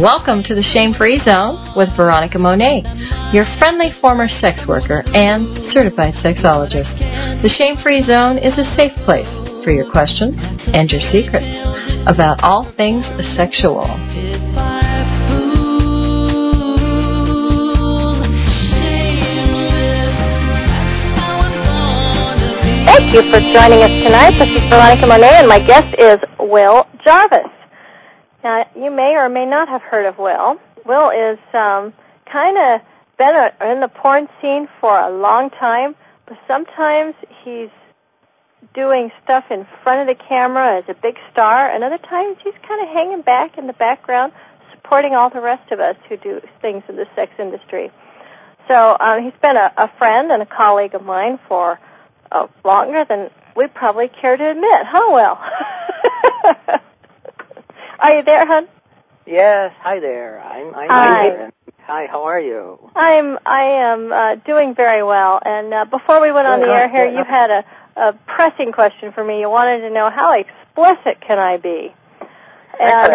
Welcome to the Shame-Free Zone with Veronica Monet, your friendly former sex worker and certified sexologist. The Shame-Free Zone is a safe place for your questions and your secrets about all things sexual. Thank you for joining us tonight. This is Veronica Monet, and my guest is Will Jarvis. Now, you may or may not have heard of Will. Will is kind of been in the porn scene for a long time, but sometimes he's doing stuff in front of the camera as a big star, and other times he's kind of hanging back in the background, supporting all the rest of us who do things in the sex industry. So he's been a friend and a colleague of mine for longer than we probably care to admit. Huh, Will? Are you there, hon? Yes. Hi there. I'm Hi. here. Hi. How are you? I am doing very well. And before we went on the air here, you had a pressing question for me. You wanted to know how explicit can I be? And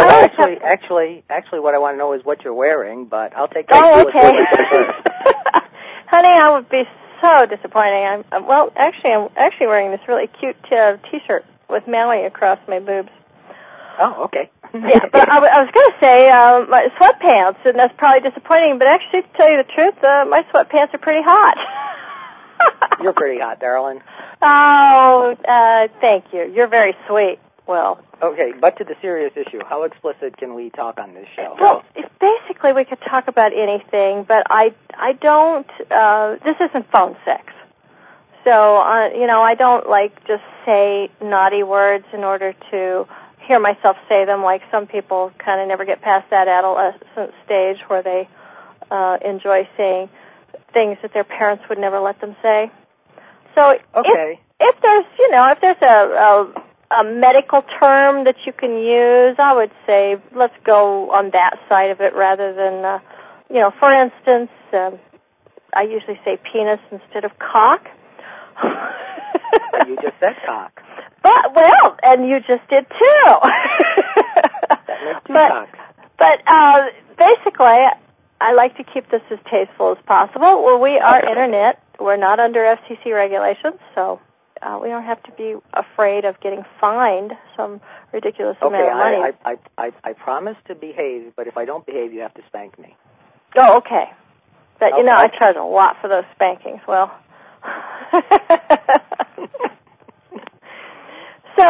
actually, what I want to know is what you're wearing. But I'll take that. Oh, okay. First. Honey, I would be so disappointing. I'm actually wearing this really cute T-shirt with Maui across my boobs. Oh, okay. Yeah, but I was going to say my sweatpants, and that's probably disappointing, but actually, to tell you the truth, my sweatpants are pretty hot. You're pretty hot, darling. Oh, thank you. You're very sweet, Will. Okay, but to the serious issue, how explicit can we talk on this show? Well, basically, we could talk about anything, but I don't, this isn't phone sex. So, I don't, just say naughty words in order to hear myself say them, like some people kind of never get past that adolescent stage where they enjoy saying things that their parents would never let them say. So okay. if there's a medical term that you can use, I would say let's go on that side of it rather than, for instance, I usually say penis instead of cock. But you just said cock. And you just did too. That makes two cocks. But basically, I like to keep this as tasteful as possible. Well, we are internet. We're not under FCC regulations, so we don't have to be afraid of getting fined some ridiculous amount of money. I promise to behave, but if I don't behave, you have to spank me. Oh, okay. But, I charge a lot for those spankings. Well... So,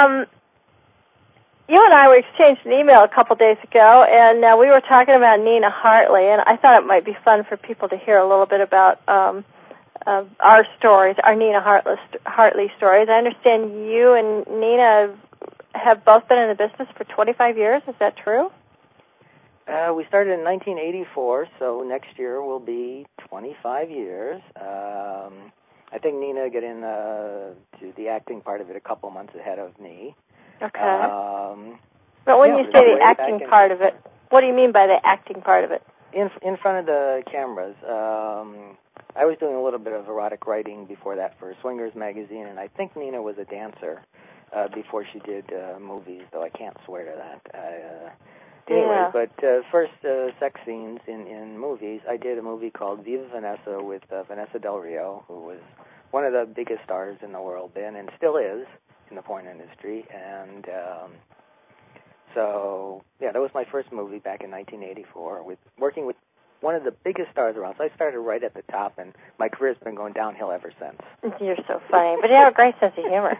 you and I exchanged an email a couple days ago, and we were talking about Nina Hartley, and I thought it might be fun for people to hear a little bit about our stories, our Nina Hartley stories. I understand you and Nina have both been in the business for 25 years. Is that true? We started in 1984, so next year will be 25 years. I think Nina got in to the acting part of it a couple months ahead of me. Okay. But when you say the acting part of it, what do you mean by the acting part of it? In front of the cameras. I was doing a little bit of erotic writing before that for Swingers magazine, and I think Nina was a dancer before she did movies, though I can't swear to that. Anyway, but first sex scenes in movies, I did a movie called Viva Vanessa with Vanessa Del Rio, who was one of the biggest stars in the world then and still is in the porn industry. And that was my first movie back in 1984, working with one of the biggest stars around. So I started right at the top, and my career's been going downhill ever since. You're so funny, but you have a great sense of humor.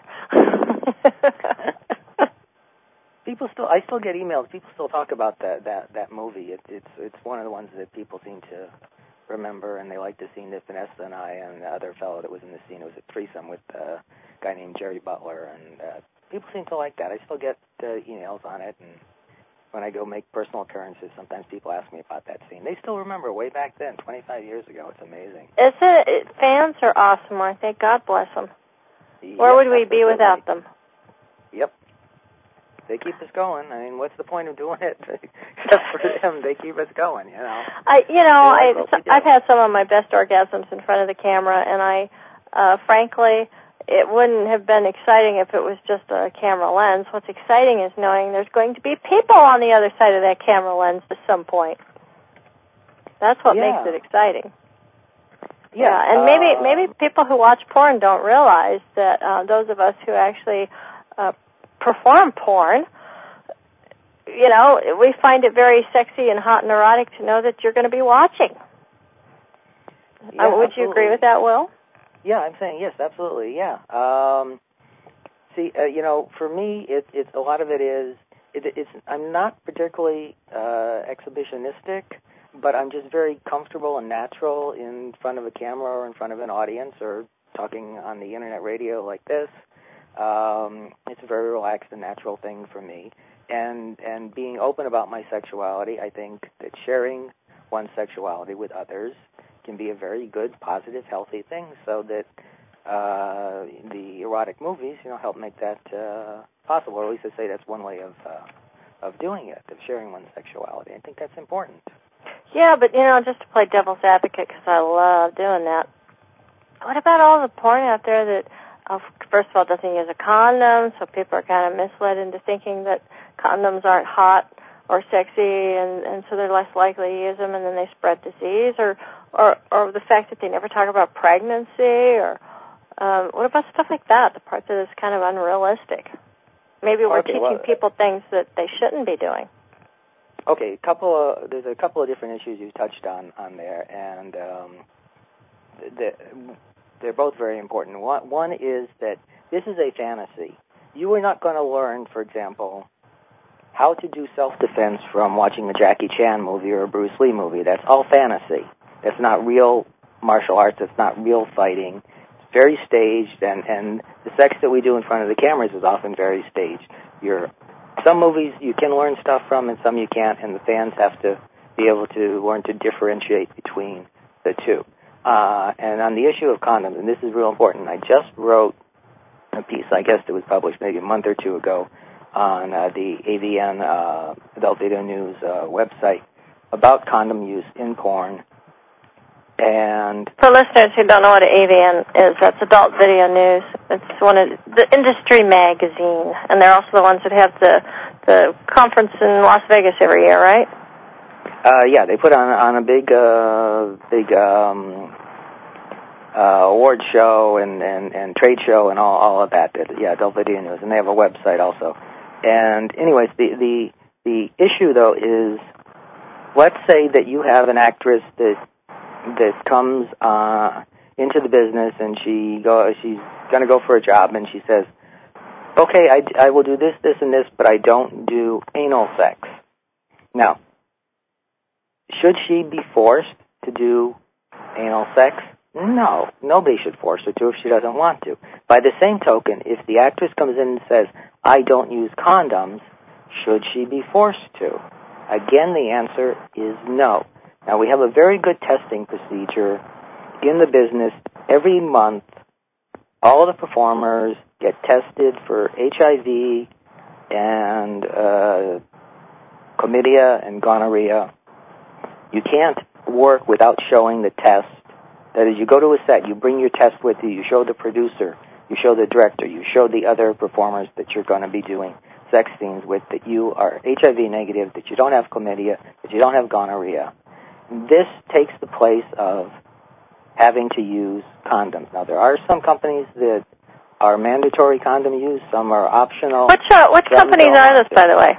I still get emails. People still talk about that movie. It's one of the ones that people seem to remember, and they like the scene that Vanessa and I and the other fellow that was in the scene. It was a threesome with a guy named Jerry Butler, and people seem to like that. I still get emails on it, and when I go make personal occurrences, sometimes people ask me about that scene. They still remember way back then, 25 years ago. It's amazing. Fans are awesome, aren't they? God bless them. Yep, where would we be without them? Yep. They keep us going. I mean, what's the point of doing it? Except for them, they keep us going, I've had some of my best orgasms in front of the camera, and I, frankly, it wouldn't have been exciting if it was just a camera lens. What's exciting is knowing there's going to be people on the other side of that camera lens at some point. That's what makes it exciting. Yeah, and maybe people who watch porn don't realize that those of us who actually perform porn, we find it very sexy and hot and erotic to know that you're going to be watching. Yeah, would you agree with that, Will? Yeah, I'm saying yes, absolutely. Yeah. For me, it's a lot of it is. I'm not particularly exhibitionistic, but I'm just very comfortable and natural in front of a camera or in front of an audience or talking on the internet radio like this. It's a very relaxed and natural thing for me. And being open about my sexuality, I think that sharing one's sexuality with others can be a very good, positive, healthy thing, so that the erotic movies, help make that possible. Or at least I say that's one way of doing it, of sharing one's sexuality. I think that's important. Yeah, but, just to play devil's advocate, because I love doing that, what about all the porn out there that, first of all, doesn't use a condom, so people are kind of misled into thinking that condoms aren't hot or sexy, and so they're less likely to use them, and then they spread disease, or the fact that they never talk about pregnancy, or what about stuff like that, the part that is kind of unrealistic? Maybe we're teaching people things that they shouldn't be doing. Okay, there's a couple of different issues you touched on there, and they're both very important. One is that this is a fantasy. You are not going to learn, for example, how to do self-defense from watching a Jackie Chan movie or a Bruce Lee movie. That's all fantasy. That's not real martial arts. That's not real fighting. It's very staged, and the sex that we do in front of the cameras is often very staged. Some movies you can learn stuff from, and some you can't, and the fans have to be able to learn to differentiate between the two. And on the issue of condoms, and this is real important, I just wrote a piece, I guess it was published maybe a month or two ago, on the AVN Adult Video News website about condom use in porn. And for listeners who don't know what AVN is, that's Adult Video News. It's one of the industry magazine, and they're also the ones that have the conference in Las Vegas every year, right? Yeah, they put on a big award show and trade show and all of that. Yeah, Adult Video News, and they have a website also. And anyways, the issue though is, let's say that you have an actress that comes into the business, and she's going to go for a job, and she says, okay, I will do this, this, and this, but I don't do anal sex. Now, should she be forced to do anal sex? No, nobody should force her to if she doesn't want to. By the same token, if the actress comes in and says, I don't use condoms, should she be forced to? Again, the answer is no. Now, we have a very good testing procedure in the business. Every month, all of the performers get tested for HIV and chlamydia and gonorrhea. You can't work without showing the test. That is, you go to a set, you bring your test with you, you show the producer, you show the director, you show the other performers that you're going to be doing sex scenes with, that you are HIV negative, that you don't have chlamydia, that you don't have gonorrhea. This takes the place of having to use condoms. Now, there are some companies that are mandatory condom use, some are optional. Which companies are this, by the way?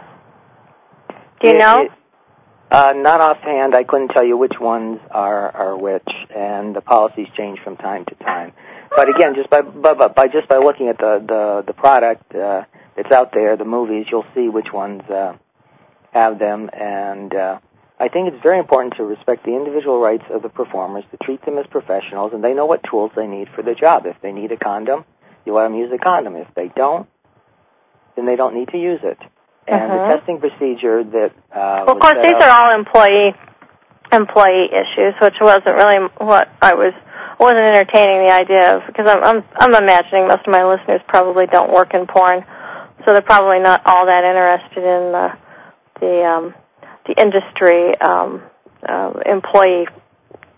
Do you know? Not offhand. I couldn't tell you which ones are which, and the policies change from time to time. But again, just by looking at the product that's out there, the movies, you'll see which ones have them. And I think it's very important to respect the individual rights of the performers, to treat them as professionals, and they know what tools they need for the job. If they need a condom, you let them use a condom. If they don't, then they don't need to use it. And the testing procedure that well, of course, these are all employee issues, which wasn't really what wasn't entertaining the idea of, because I'm imagining most of my listeners probably don't work in porn, so they're probably not all that interested in the industry employee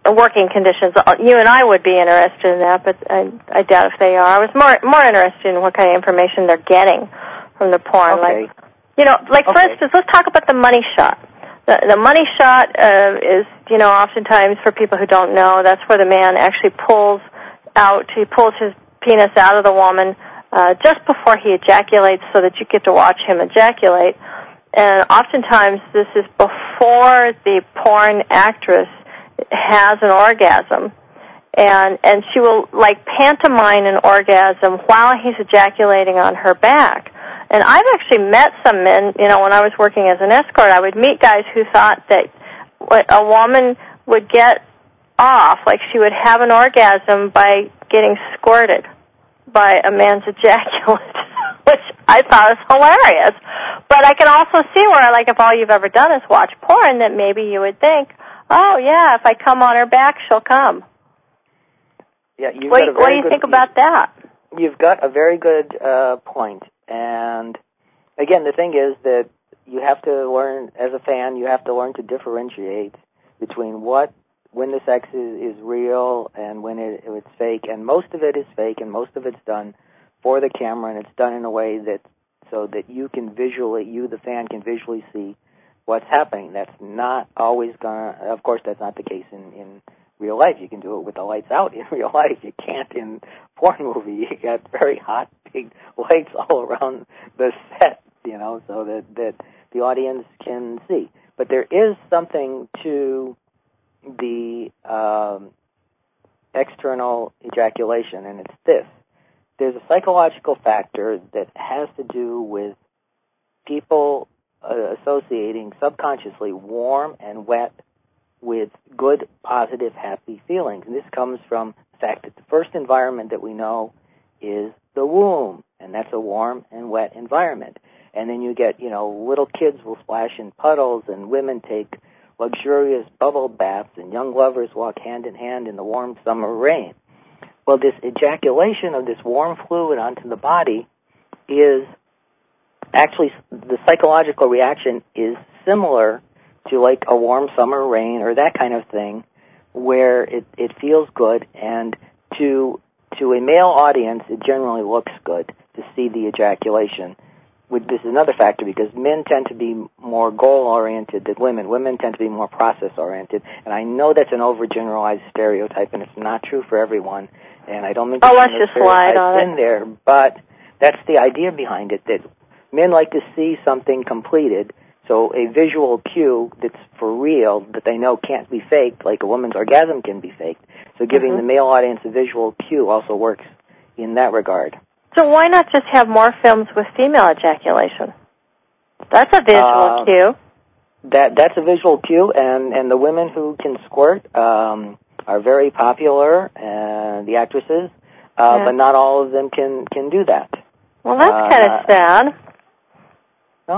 working conditions. You and I would be interested in that, but I doubt if they are. I was more interested in what kind of information they're getting from the porn. Okay. Like for instance, let's talk about the money shot. The money shot is, oftentimes for people who don't know, that's where the man actually pulls his penis out of the woman just before he ejaculates so that you get to watch him ejaculate. And oftentimes this is before the porn actress has an orgasm. And she will, like, pantomime an orgasm while he's ejaculating on her back. And I've actually met some men, when I was working as an escort, I would meet guys who thought that a woman would get off, like she would have an orgasm by getting squirted by a man's ejaculate, which I thought was hilarious. But I can also see where, like, if all you've ever done is watch porn, that maybe you would think, oh, yeah, if I come on her back, she'll come. Yeah, what do you think about that? You've got a very good point. And, again, the thing is that you have to learn, as a fan, you have to learn to differentiate between when the sex is real and when it's fake. And most of it is fake, and most of it's done for the camera, and it's done in a way so that you, the fan, can visually see what's happening. That's not always of course, that's not the case in real life. You can do it with the lights out in real life. You can't in porn movie. You got very hot, big lights all around the set, so that the audience can see. But there is something to the external ejaculation, and it's this. There's a psychological factor that has to do with people associating subconsciously warm and wet with good, positive, happy feelings. And this comes from the fact that the first environment that we know is the womb, and that's a warm and wet environment. And then you get, little kids will splash in puddles, and women take luxurious bubble baths, and young lovers walk hand in hand in the warm summer rain. Well, this ejaculation of this warm fluid onto the body is actually, the psychological reaction is similar to like a warm summer rain or that kind of thing, where it feels good, and to a male audience, it generally looks good to see the ejaculation. This is another factor, because men tend to be more goal-oriented than women. Women tend to be more process-oriented, and I know that's an overgeneralized stereotype, and it's not true for everyone, and I don't think let's just slide on in there, but that's the idea behind it, that men like to see something completed. So a visual cue that's for real, that they know can't be faked, like a woman's orgasm can be faked. So giving the male audience a visual cue also works in that regard. So why not just have more films with female ejaculation? That's a visual cue. That's a visual cue, and the women who can squirt are very popular, the actresses, but not all of them can do that. Well, that's kind of sad. No,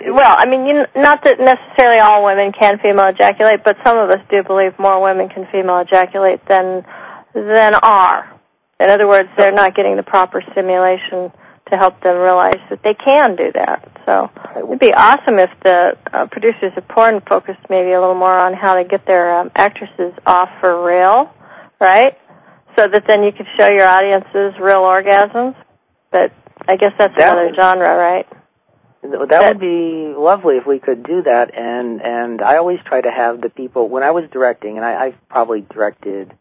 not that necessarily all women can female ejaculate, but some of us do believe more women can female ejaculate than are. In other words, they're not getting the proper stimulation to help them realize that they can do that. So it would be awesome if the producers of porn focused maybe a little more on how to get their actresses off for real, right? So that then you could show your audiences real orgasms. But I guess that's another genre, right? That would be lovely if we could do that, and I always try to have the people, when I was directing, and I've probably directed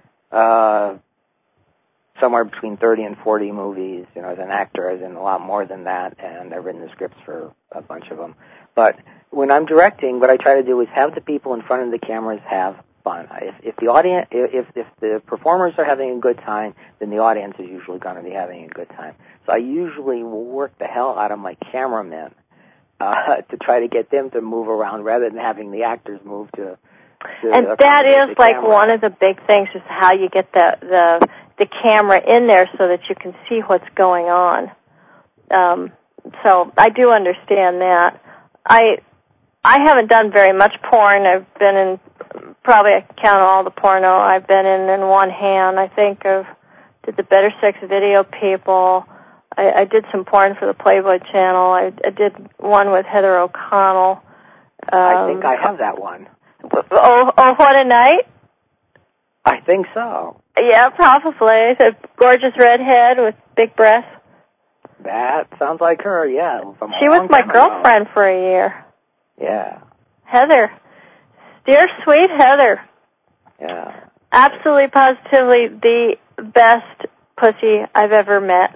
somewhere between 30 and 40 movies, as an actor, as in a lot more than that, and I've written the scripts for a bunch of them. But when I'm directing, what I try to do is have the people in front of the cameras have fun. If the audience, if the performers are having a good time, then the audience is usually going to be having a good time. So I usually will work the hell out of my cameramen to try to get them to move around rather than having the actors move to and that is like camera. One of the big things is how you get the camera in there so that you can see what's going on. So I do understand that. I haven't done very much porn. I've been in, probably I can count all the porno I've been in one hand. I think did the Better Sex Video people. I did some porn for the Playboy Channel. I did one with Heather O'Connell. I think I have that one. Oh, What a Night? I think so. Yeah, probably. A gorgeous redhead with big breasts. That sounds like her, yeah. She was my girlfriend for a year. Yeah. Heather. Dear sweet Heather. Yeah. Absolutely, positively the best pussy I've ever met.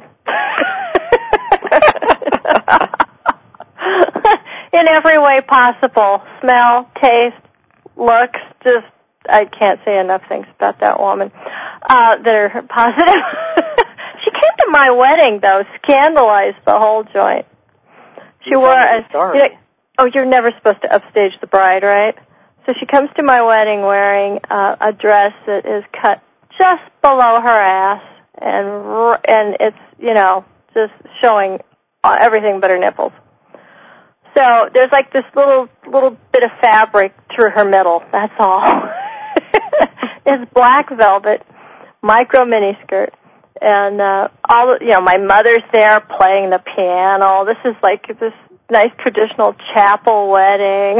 In every way possible. Smell, taste, looks, just, I can't say enough things about that woman that are positive. She came to my wedding, though, scandalized the whole joint. She wore a... you're never supposed to upstage the bride, right? So she comes to my wedding wearing a dress that is cut just below her ass, and it's, just showing everything but her nipples. So there's like this little bit of fabric through her middle. That's all. It's black velvet, micro miniskirt, and my mother's there playing the piano. This is like this nice traditional chapel wedding.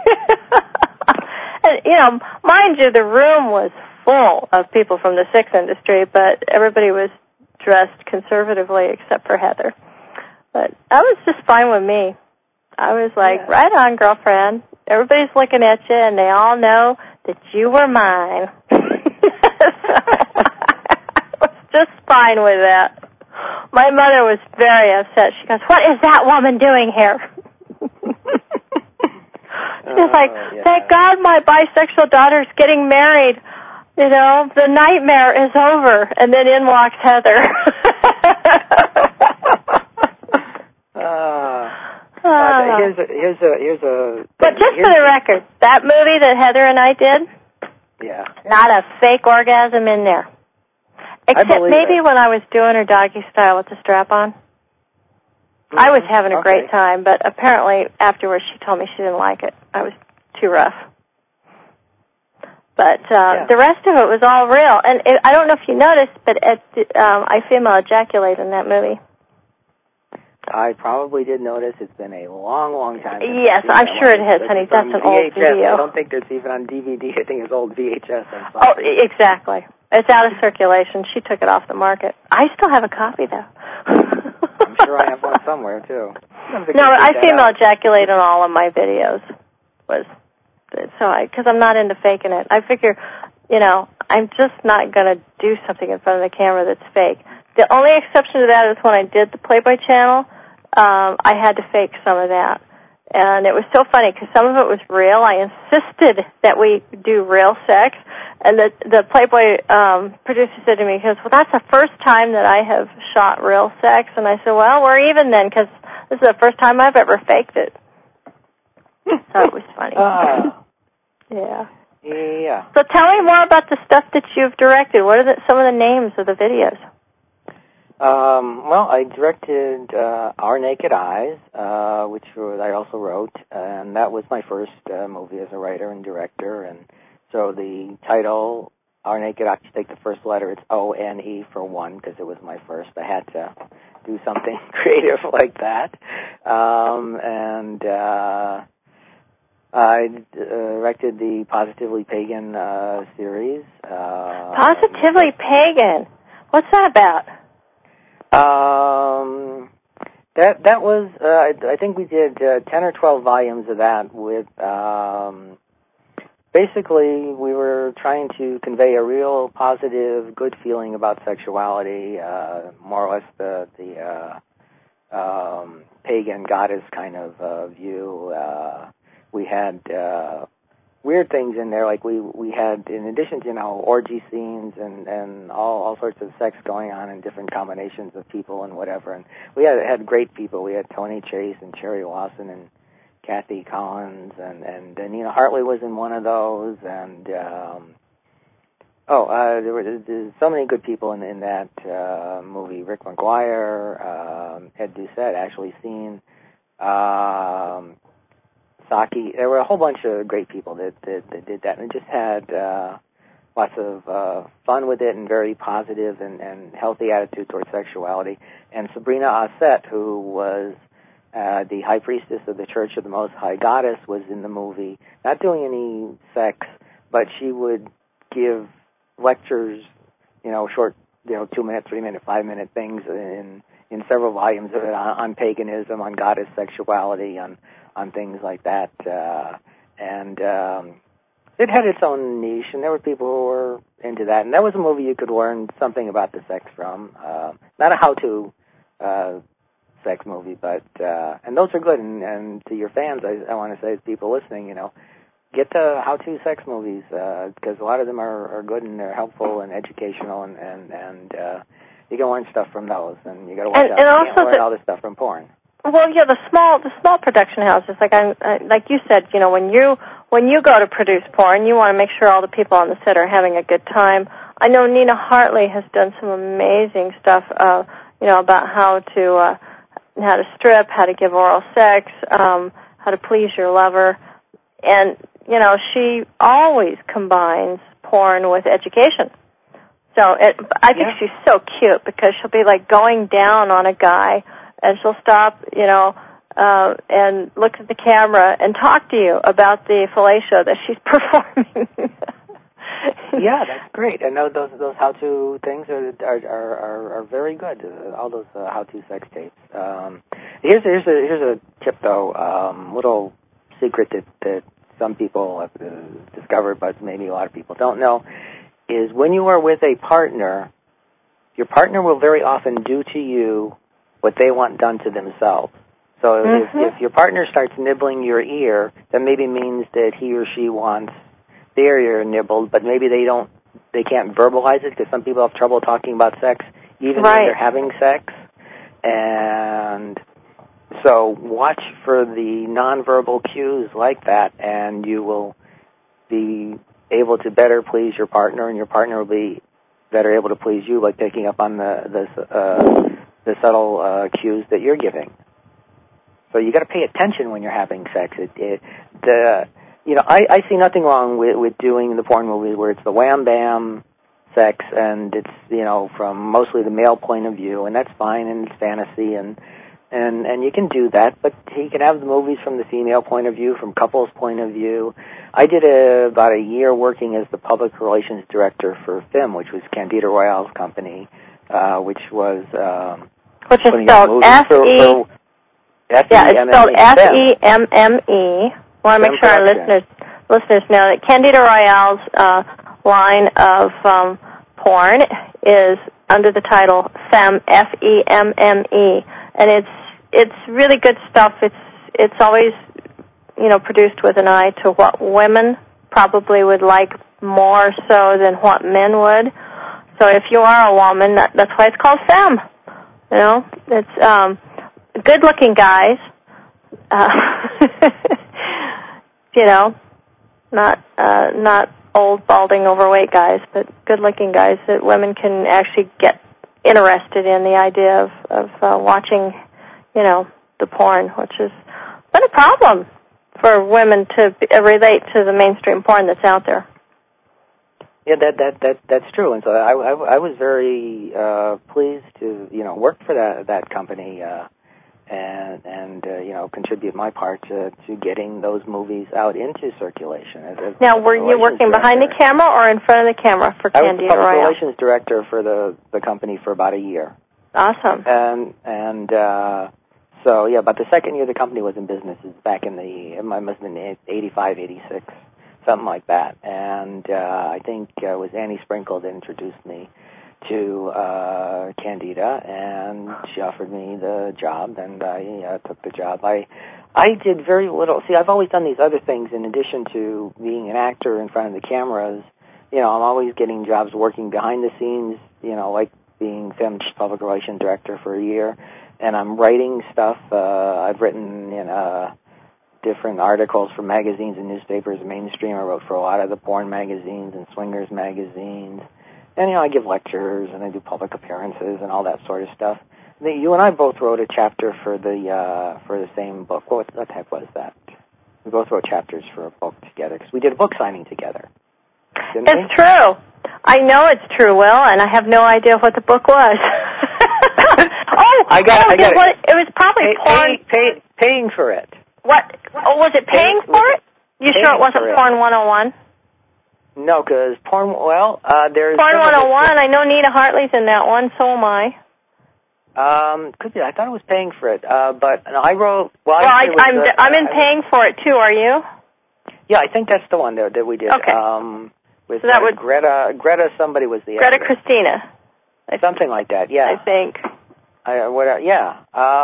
And mind you, the room was full of people from the sex industry, but everybody was dressed conservatively except for Heather. But that was just fine with me. I was like, right on, girlfriend. Everybody's looking at you, and they all know that you were mine. I was just fine with that. My mother was very upset. She goes, what is that woman doing here? She's like, thank God my bisexual daughter's getting married. The nightmare is over. And then in walks Heather. Here's a. But just for the record, that movie that Heather and I did, not a fake orgasm in there. Except maybe when I was doing her doggy style with the strap on. I was having a great time, but apparently afterwards she told me she didn't like it. I was too rough. But the rest of it was all real. And I don't know if you noticed, but I female ejaculate in that movie. I probably did notice. It's been a long, long time. Yes, I'm sure it has, honey. That's an old video. I don't think there's even on DVD. I think it's old VHS. Oh, exactly. It's out of circulation. She took it off the market. I still have a copy, though. I'm sure I have one somewhere, too. No, I female ejaculate in all of my videos. Because I'm not into faking it. I figure, I'm just not going to do something in front of the camera that's fake. The only exception to that is when I did the Playboy channel, I had to fake some of that. And it was so funny because some of it was real. I insisted that we do real sex. And the Playboy producer said to me, he goes, well, that's the first time that I have shot real sex. And I said, well, we're even then because this is the first time I've ever faked it. So it was funny. Yeah. Yeah. So tell me more about the stuff that you've directed. What are some of the names of the videos? Well, I directed Our Naked Eyes, which I also wrote, and that was my first movie as a writer and director. And so the title, Our Naked Eyes, you take the first letter, it's O-N-E for one, because it was my first. I had to do something creative like that. And I directed the Positively Pagan series. Positively Pagan? What's that about? That was, I think we did 10 or 12 volumes of that with, basically we were trying to convey a real positive, good feeling about sexuality, more or less the pagan goddess kind of view. We had weird things in there, like we had, in addition to, orgy scenes and all sorts of sex going on in different combinations of people and whatever. And we had great people. We had Tony Chase and Cherry Lawson and Kathy Collins and Nina Hartley was in one of those. And there were so many good people in that movie. Rick McGuire, Ed Doucette, Ashley Seen, Saki. There were a whole bunch of great people that did that, and just had lots of fun with it and very positive and healthy attitude towards sexuality. And Sabrina Ossett, who was the high priestess of the Church of the Most High Goddess, was in the movie, not doing any sex, but she would give lectures, short, 2-minute, 3-minute, 5-minute things in several volumes on paganism, on goddess sexuality, on things like that, and it had its own niche, and there were people who were into that, and that was a movie you could learn something about the sex from. Not a how-to sex movie, but and those are good. And to your fans, I want to say, to people listening, get the how-to sex movies because a lot of them are good and they're helpful and educational, and you can learn stuff from those. And you got to watch out. You can't learn all this stuff from porn. Well, yeah, the small production houses, like you said, when you go to produce porn, you want to make sure all the people on the set are having a good time. I know Nina Hartley has done some amazing stuff, about how to strip, how to give oral sex, how to please your lover, and she always combines porn with education. So I think she's so cute because she'll be like going down on a guy. And she'll stop, and look at the camera and talk to you about the fellatio that she's performing. Yeah, that's great. I know those how-to things are very good. All those how-to sex tapes. Here's a tip though, little secret that some people have discovered, but maybe a lot of people don't know, is when you are with a partner, your partner will very often do to you what they want done to themselves. So if your partner starts nibbling your ear, that maybe means that he or she wants their ear nibbled, but maybe they can't verbalize it because some people have trouble talking about sex even when they're having sex. And so watch for the nonverbal cues like that, and you will be able to better please your partner, and your partner will be better able to please you by picking up on the subtle cues that you're giving. So you got to pay attention when you're having sex. I see nothing wrong with doing the porn movie where it's the wham bam sex and it's from mostly the male point of view, and that's fine, and it's fantasy, and you can do that. But you can have the movies from the female point of view, from couples' point of view. I did about a year working as the public relations director for FIM, which was Candida Royale's company, which was which is spelled F-E. Yeah, it's spelled F-E-M-M-E. I want to make sure our listeners know that Candida Royale's line of porn is under the title FEMME, F-E-M-M-E, and it's really good stuff. It's always produced with an eye to what women probably would like more so than what men would. So if you are a woman, that's why it's called FEMME. It's good-looking guys, not old, balding, overweight guys, but good-looking guys that women can actually get interested in the idea of watching, the porn, which has been a problem for women to relate to the mainstream porn that's out there. Yeah, that's true, and so I was very pleased to work for that company and contribute my part to getting those movies out into circulation. Now, were you working behind the camera or in front of the camera for Candida Royale? I was the public relations director for the company for about a year. Awesome. And so yeah, but the second year the company was in business is back in it must have been 85, 86. Something like that, and I think it was Annie Sprinkle that introduced me to Candida, and she offered me the job, and I took the job. I did very little. See, I've always done these other things in addition to being an actor in front of the cameras. I'm always getting jobs working behind the scenes, like being FEMME's public relations director for a year, and I'm writing stuff. I've written different articles for magazines and newspapers, mainstream. I wrote for a lot of the porn magazines and swingers magazines. And, I give lectures and I do public appearances and all that sort of stuff. You and I both wrote a chapter for the same book. What the heck was that? We both wrote chapters for a book together because we did a book signing together. It's true. I know it's true, Will, and I have no idea what the book was. I got it. It was probably porn. Paying for it. What? Oh, was it paying for it? You sure it wasn't Porn 101? No, because porn. Well, there's Porn 101. I know Nina Hartley's in that one. So am I. Could be. I thought I was paying for it, but no, I wrote. Well, I'm in paying for it too. Are you? Yeah, I think that's the one that we did. Okay. With so that would Greta. Somebody was the Greta editor. Christina. Something like that. Yeah. I think. Yeah.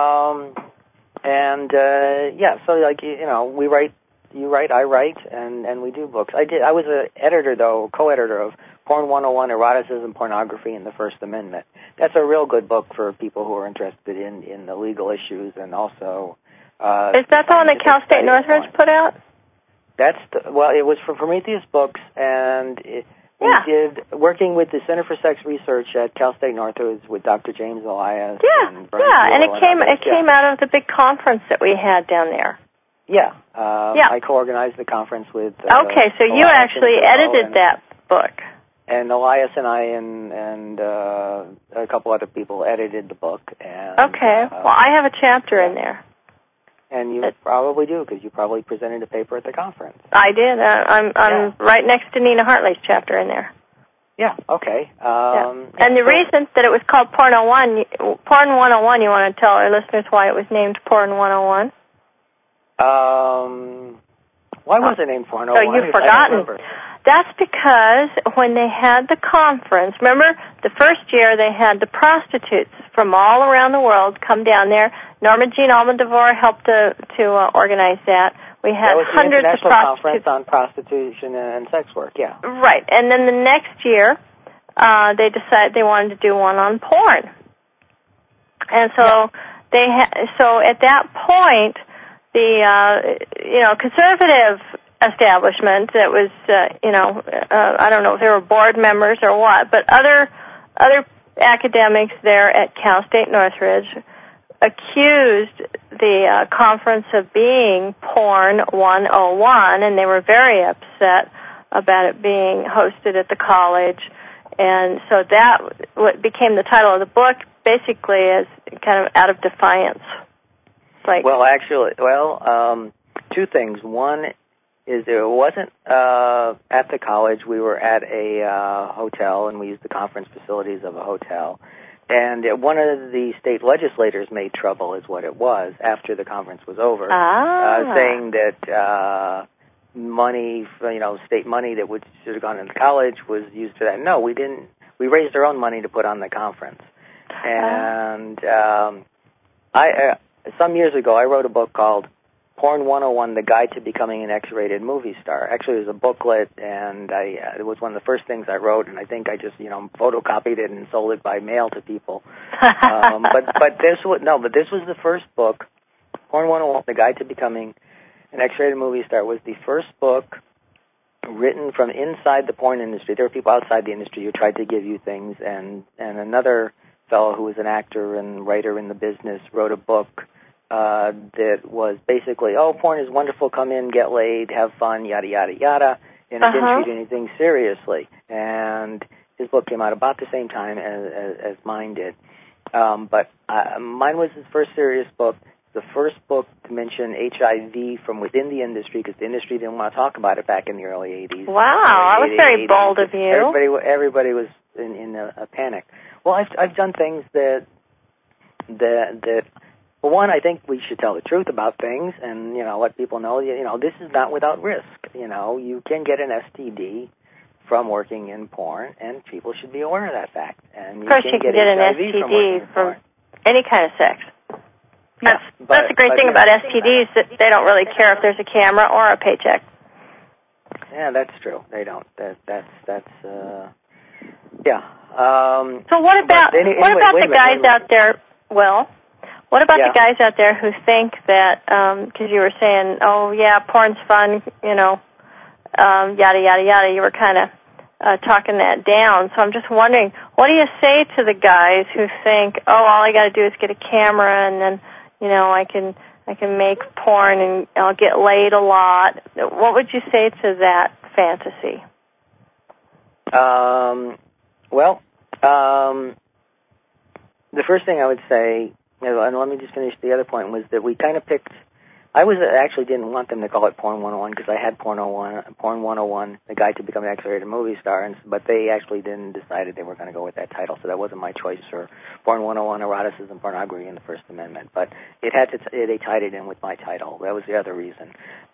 So like we write. You write, I write, and we do books. I was an editor, though, co-editor of Porn 101, Eroticism, Pornography, and the First Amendment. That's a real good book for people who are interested in the legal issues and also... Is that the one that Cal State Northridge put out? It was for Prometheus Books, and we did, working with the Center for Sex Research at Cal State Northridge with Dr. James Elias. And it came out of the big conference that we had down there. Yeah. I co-organized the conference with... okay, so you actually edited that book. And Elias and I and a couple other people edited the book. And, okay. Well, I have a chapter in there. And you probably do, because you probably presented a paper at the conference. I did. I'm right next to Nina Hartley's chapter in there. Yeah, okay. And the reason that it was called Porn 101, you want to tell our listeners why it was named Porn 101? Why was it named Porn 101? Oh, you've forgotten. That's because when they had the conference, remember the first year they had the prostitutes from all around the world come down there. Norma Jean Almodovar helped to organize that. We had hundreds of prostitutes. International Conference on Prostitution and Sex Work, yeah. Right, and then the next year they decided they wanted to do one on porn. And so so at that point, the conservative establishment that was I don't know if they were board members or what, but other academics there at Cal State Northridge accused the conference of being Porn 101, and they were very upset about it being hosted at the college. And so that became the title of the book, basically as kind of out of defiance. Two things. One is it wasn't at the college. We were at a hotel, and we used the conference facilities of a hotel. And one of the state legislators made trouble, is what it was, after the conference was over, saying that money, state money that should have gone into college was used for that. No, we didn't. We raised our own money to put on the conference. And some years ago, I wrote a book called Porn 101, The Guide to Becoming an X-Rated Movie Star. Actually, it was a booklet, and it was one of the first things I wrote, and I think I just, photocopied it and sold it by mail to people. But this was the first book. Porn 101, The Guide to Becoming an X-Rated Movie Star was the first book written from inside the porn industry. There were people outside the industry who tried to give you things, and another fellow who was an actor and writer in the business wrote a book that was basically, porn is wonderful, come in, get laid, have fun, yada, yada, yada, and it didn't treat anything seriously. And his book came out about the same time as mine did. But mine was his first serious book, the first book to mention HIV from within the industry, because the industry didn't want to talk about it back in the early 80s. Wow, that was very bold of you. Everybody was in a panic. Well, I've done things that well, one, I think we should tell the truth about things and, let people know, this is not without risk. You can get an STD from working in porn, and people should be aware of that fact. And of course, you can get an STD from any kind of sex. That's the great thing about STDs, that they don't really care if there's a camera or a paycheck. Yeah, that's true. They don't. That's yeah. So what about the guys out there, what about the guys out there who think that, because you were saying, porn's fun, yada, yada, yada, you were kind of talking that down. So I'm just wondering, what do you say to the guys who think, all I got to do is get a camera and then, I can make porn and I'll get laid a lot. What would you say to that fantasy? The first thing I would say, and let me just finish the other point, was that we kind of picked, I actually didn't want them to call it Porn 101 because I had Porn 101, the Guide to Becoming an X-rated movie star, but they actually decided they were going to go with that title, so that wasn't my choice for Porn 101, Eroticism, Pornography, and the First Amendment. But they tied it in with my title. That was the other reason.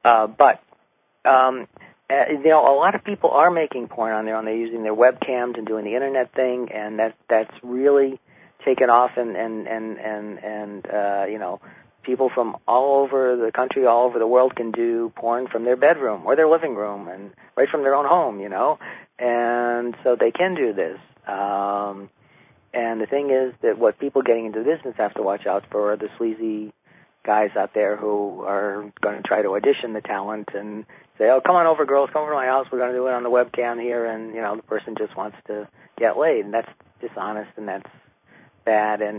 A lot of people are making porn on their own. They're using their webcams and doing the internet thing, and that's really taken off. And people from all over the country, all over the world, can do porn from their bedroom or their living room, and right from their own home. And so they can do this. And the thing is that what people getting into business have to watch out for are the sleazy guys out there who are going to try to audition the talent and say, "Oh, come on over, girls, come over to my house. We're going to do it on the webcam here," and the person just wants to get laid, and that's dishonest, and that's bad, and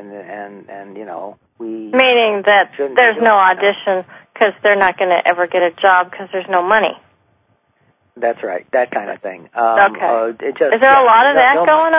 we meaning that there's no audition because they're not going to ever get a job because there's no money. That's right, that kind of thing. Okay. Is there a lot of that going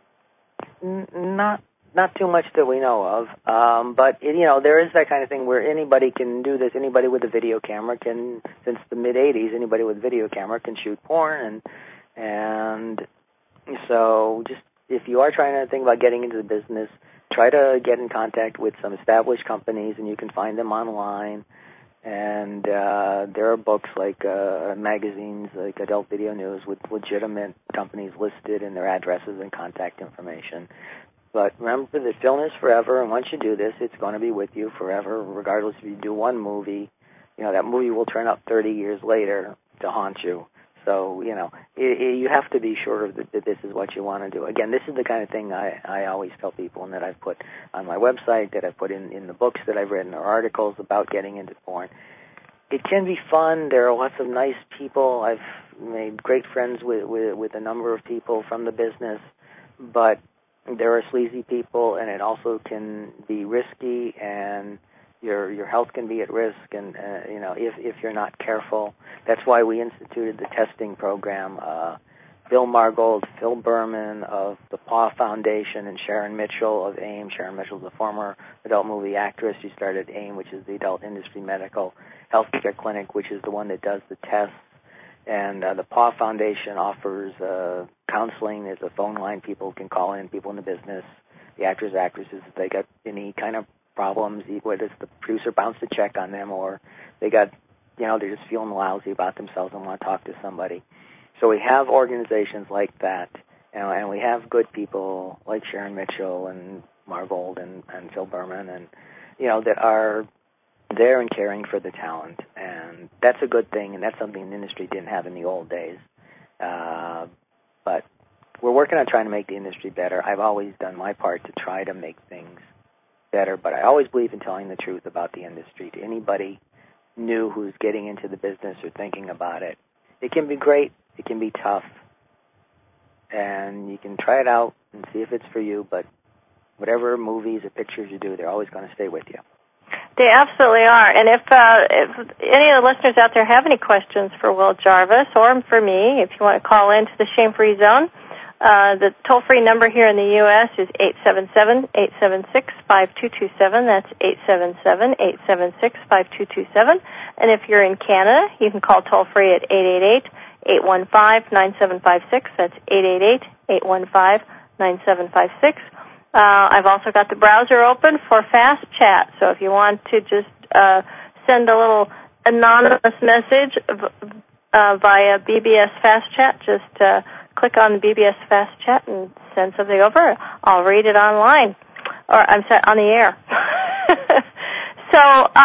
on? Not too much that we know of, but there is that kind of thing where anybody can do this. Anybody with a video camera can, since the mid-'80s, anybody with a video camera can shoot porn, and so just if you are trying to think about getting into the business, try to get in contact with some established companies, and you can find them online. And there are books like magazines like Adult Video News with legitimate companies listed and their addresses and contact information. But remember that film is forever, and once you do this, it's going to be with you forever, regardless if you do one movie. That movie will turn up 30 years later to haunt you. So, you have to be sure that this is what you want to do. Again, this is the kind of thing I always tell people, and that I've put on my website, that I've put in the books that I've written, or articles about getting into porn. It can be fun. There are lots of nice people. I've made great friends with a number of people from the business, but there are sleazy people, and it also can be risky, and your health can be at risk, and if you're not careful. That's why we instituted the testing program. Bill Margold, Phil Berman of the PAW Foundation, and Sharon Mitchell of AIM. Sharon Mitchell is a former adult movie actress. She started AIM, which is the Adult Industry Medical Healthcare Clinic, which is the one that does the tests. And the PAW Foundation offers counseling. There's a phone line people can call in, people in the business, the actors, actresses, if they got any kind of problems, whether it's the producer bounced a check on them or they got, they're just feeling lousy about themselves and want to talk to somebody. So we have organizations like that, and we have good people like Sharon Mitchell and Margold and Phil Berman, and, that are there and caring for the talent, and that's a good thing, and that's something the industry didn't have in the old days. But we're working on trying to make the industry better. I've always done my part to try to make things better, but I always believe in telling the truth about the industry to anybody new who's getting into the business or thinking about it. It can be great, it can be tough, and you can try it out and see if it's for you, but whatever movies or pictures you do, they're always going to stay with you. They absolutely are. And if any of the listeners out there have any questions for Will Jarvis or for me, if you want to call in to the Shame-Free Zone, the toll-free number here in the U.S. is 877-876-5227. That's 877-876-5227. And if you're in Canada, you can call toll-free at 888-815-9756. That's 888-815-9756. I've also got the browser open for fast chat, so if you want to just send a little anonymous message via BBS Fast Chat, just click on the BBS Fast Chat and send something over. I'll read it online, or I'm sorry, on the air. So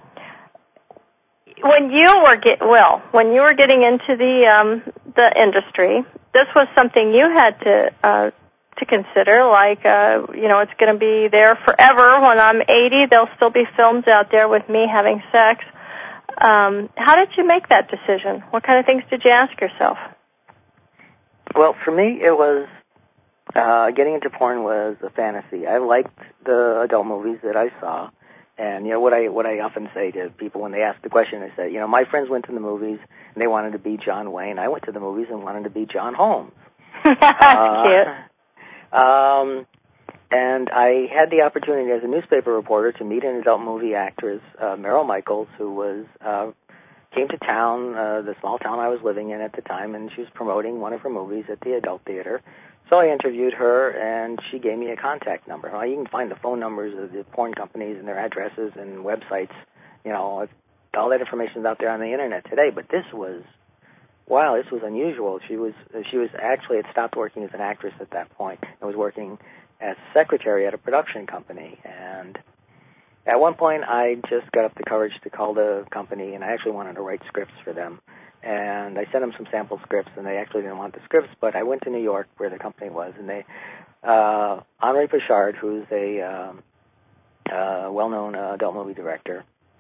when you were getting into the industry, this was something you had to consider, like, it's going to be there forever. When I'm 80, there'll still be films out there with me having sex. How did you make that decision? What kind of things did you ask yourself? Well, for me, it was getting into porn was a fantasy. I liked the adult movies that I saw, and what I often say to people when they ask the question, I say, my friends went to the movies and they wanted to be John Wayne. I went to the movies and wanted to be John Holmes. That's cute. And I had the opportunity as a newspaper reporter to meet an adult movie actress, Meryl Michaels, who came to town, the small town I was living in at the time, and she was promoting one of her movies at the adult theater. So I interviewed her, and she gave me a contact number. Well, you can find the phone numbers of the porn companies and their addresses and websites. All that information is out there on the internet today. But this was unusual. She was actually had stopped working as an actress at that point and was working as secretary at a production company. And at one point, I just got up the courage to call the company, and I actually wanted to write scripts for them. And I sent them some sample scripts, and they actually didn't want the scripts, but I went to New York where the company was, and Henri Pichard, who's a well-known adult movie director,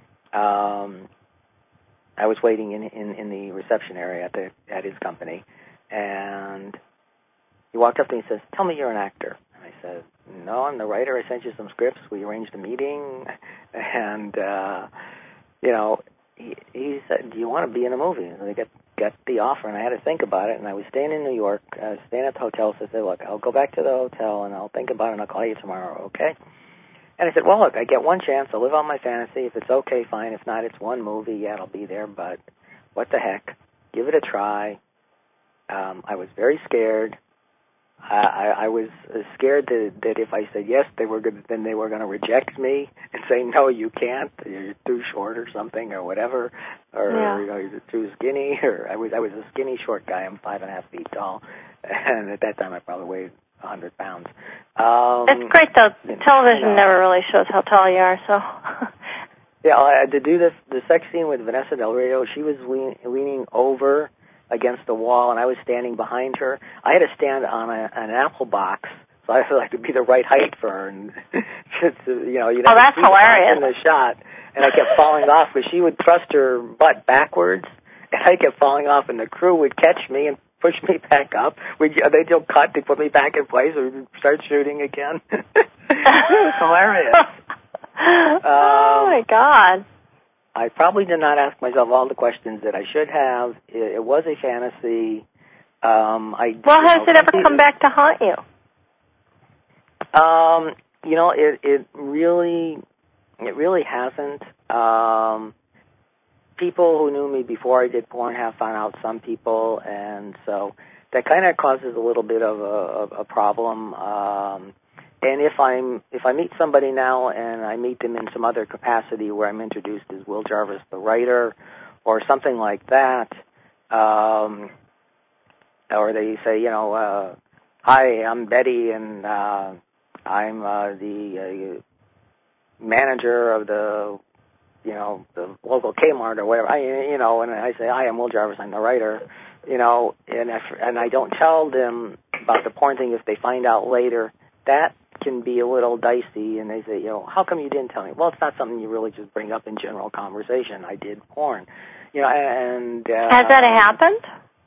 I was waiting in the reception area at his company, and he walked up to me and says, "Tell me you're an actor." And I said, "No, I'm the writer. I sent you some scripts. We arranged a meeting." And, he said, "Do you want to be in a movie?" And I got the offer, and I had to think about it. And I was staying in New York, staying at the hotel, so I said, "Look, I'll go back to the hotel, and I'll think about it, and I'll call you tomorrow, okay?" And I said, "Well, look, I get one chance. I'll live out my fantasy. If it's okay, fine. If not, it's one movie. Yeah, I'll be there, but what the heck? Give it a try." I was very scared. I was scared that if I said yes, they were going to reject me and say, "No, you can't. You're too short or something or whatever, or you're too skinny." Or I was a skinny, short guy. I'm 5.5 feet tall, and at that time I probably weighed 100 pounds. It's great though. Television never really shows how tall you are, so. Yeah, I had to do the sex scene with Vanessa Del Rio. She was leaning over against the wall, and I was standing behind her. I had to stand on an apple box, so I feel like to be the right height for her. And that's hilarious. In the shot, and I kept falling off, but she would thrust her butt backwards, and I kept falling off, and the crew would catch me and push me back up. They'd cut to put me back in place, or we'd start shooting again. It was hilarious. Oh my God. I probably did not ask myself all the questions that I should have. It was a fantasy. Has it ever come back to haunt you? It really hasn't. People who knew me before I did porn have found out some people, and so that kind of causes a little bit of a problem. And if I meet somebody now and I meet them in some other capacity where I'm introduced as Will Jarvis, the writer, or something like that, or they say, "Hi, I'm Betty, and I'm the manager of the local Kmart or whatever," and I say, "Hi, I'm Will Jarvis, I'm the writer," and I don't tell them about the porn thing. If they find out later, that can be a little dicey, and they say, "How come you didn't tell me?" Well, it's not something you really just bring up in general conversation. I did porn, and has that happened?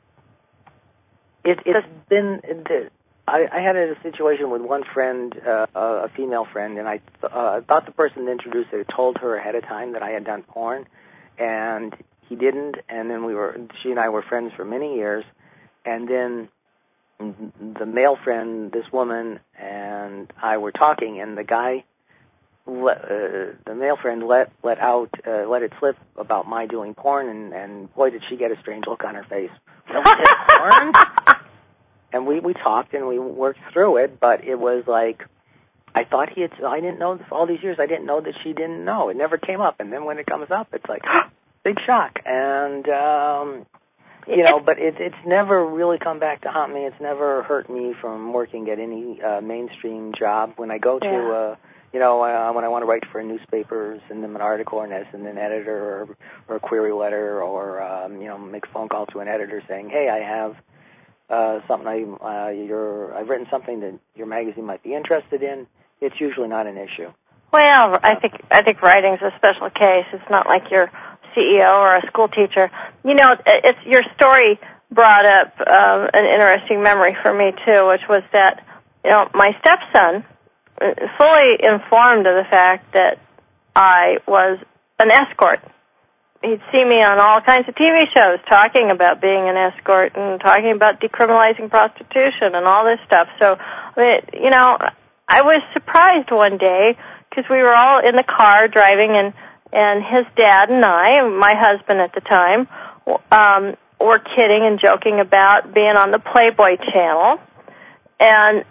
It's been. I had a situation with one friend, a female friend, and I thought the person that introduced it told her ahead of time that I had done porn, and he didn't. And then she and I were friends for many years, and then the male friend, this woman, and I were talking, and the guy, the male friend, let it slip about my doing porn, and boy, did she get a strange look on her face. Really, porn? And we talked and we worked through it, but it was like, I didn't know this all these years. I didn't know that she didn't know. It never came up, and then when it comes up, it's like, big shock. And but it's never really come back to haunt me. It's never hurt me from working at any mainstream job. When I go to, when I want to write for a newspaper, send them an article or send an editor or a query letter, or make a phone call to an editor saying, "Hey, I have something. I've written something that your magazine might be interested in." It's usually not an issue. Well, I think writing's a special case. It's not like you're CEO or a school teacher. It's your story brought up an interesting memory for me too, which was that my stepson, fully informed of the fact that I was an escort. He'd see me on all kinds of TV shows talking about being an escort and talking about decriminalizing prostitution and all this stuff. So, I was surprised one day because we were all in the car driving, and his dad and I, and my husband at the time, were kidding and joking about being on the Playboy Channel, and